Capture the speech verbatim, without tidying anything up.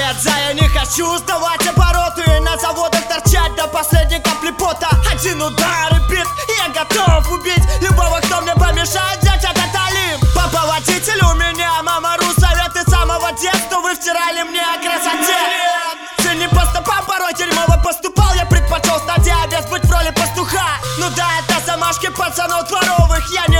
Нет, за я не хочу сдавать обороты, на заводах торчать до последней капли пота. Один удар и бит, и я готов убить любого, кто мне помешает взять этот Олимп. Папа водитель у меня, мама рус, советы с самого детства вы втирали мне о красоте. Сын не по стопам, порой дерьмово поступал, я предпочел стать овец, быть в роли пастуха. Ну да, это замашки пацанов дворовых, я не